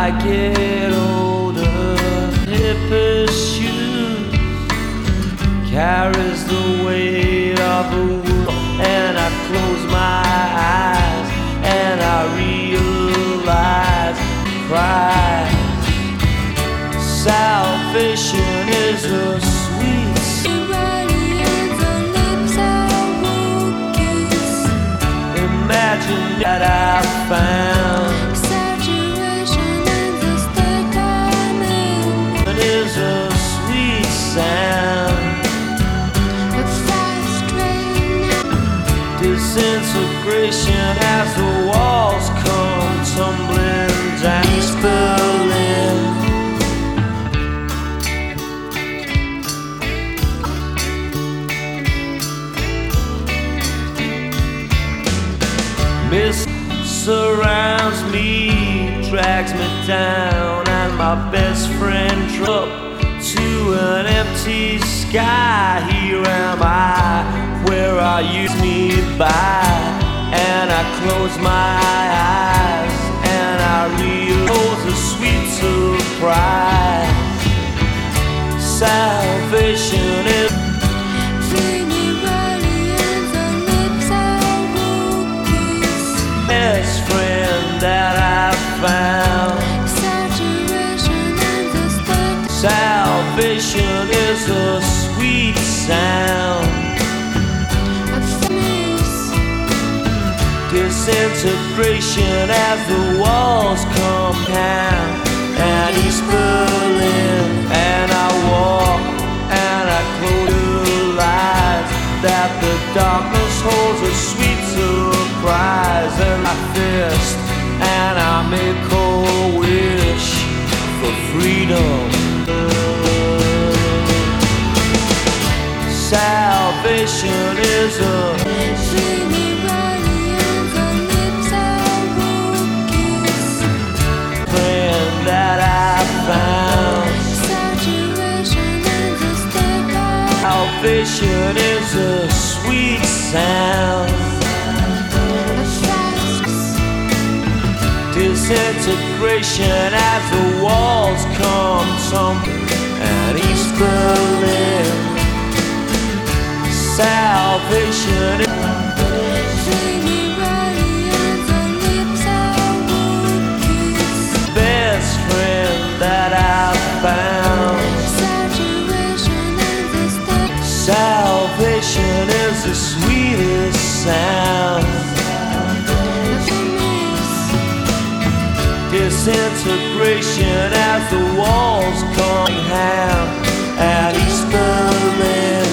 I get older, hipper shoes carries the weight of the world, and I close my eyes and I realize Christ. Salvation is a sweet imagine that I found exaggeration in the state I'm in. it is a sweet sound. A fast train Disintegration as the walls come tumbling down. East Berlin. Mist surrounds me, drags me down, and my best friend dropped to an empty sky. Here am I, where I used me by, and I close my eyes and I realize a sweet surprise. Salvation is best friend that I found. exaggeration in the state. Salvation is a sweet sound. A finish Disintegration as the walls come down. And East Berlin, and I walk and I realize that the darkness holds a sweet surprise. And I fist and I make a wish for freedom. Salvation is a dreamy body and the lips I will kiss. friend that I found. Exaggeration in the state I'm Salvation is a sweet sound. a fast Disintegration as the walls come tumbling. And East Berlin. Salvation is dreamy body and the lips I will kiss. best friend that I found. Exaggeration in the state. Salvation is the sweetest sound. A finish Disintegration as the walls come down. At East Berlin.